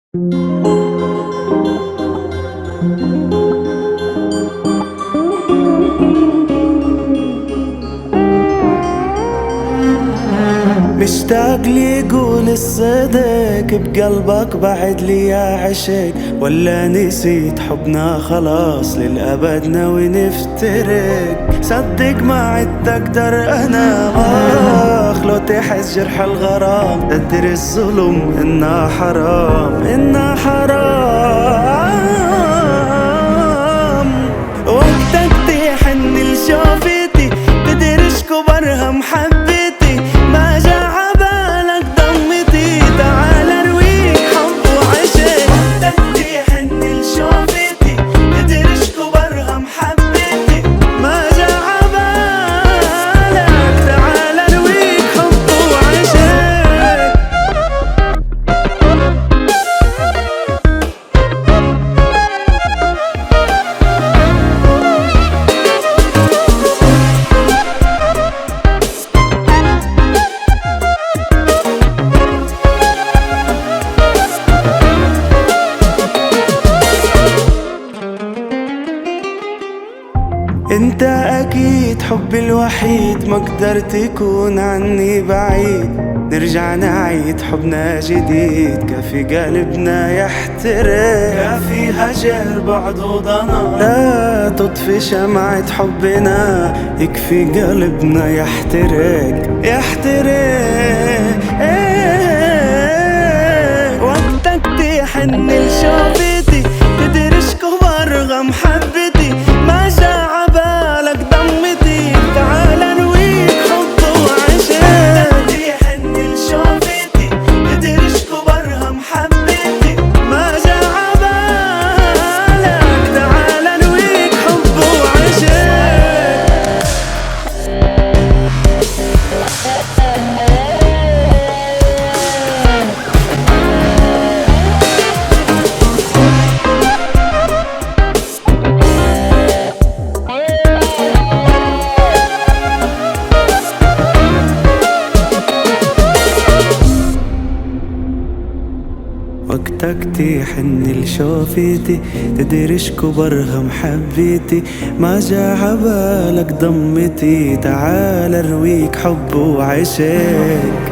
مشتاق لي يقول الصدق بقلبك بعد لي يا عشق، ولا نسيت حبنا خلاص للأبد ناوي نفترق. صدق ما عدت أقدر أنا لو تحس جرح الغرام، تدري الظلم إنها حرام إنها حرام. وقتك تحن لشوفتي تدري كبرها محبتي، ما جا عبالك ضمتي تعال ارويك حب وعشق. وقتك تحن لشوفتي تدري كبرها محبتي، ما جا عبالك تعال ارويك حب وعشق. انت اكيد حبي الوحيد، ما قدرت تكون عني بعيد. نرجع نعيد حبنا جديد، كافي قلبنا يحترق. كافي هجر بعد وضنا، لا تطفي شمعة حبنا. يكفي قلبنا يحترق يحترق. وقتك تحن لشوفتي تدري كبر غم حبتي، ما جا عبالك ضمتي تعال ارويك حب وعشق. وقتك تحن لشوفتي تدري كبرها محبتي، ما جا عبالك تعال ارويك حب وعشق. وقتك تحن لشوفتي تدري كبرها محبتي، ما جا عبالك ضمتي تعال ارويك حب وعشق.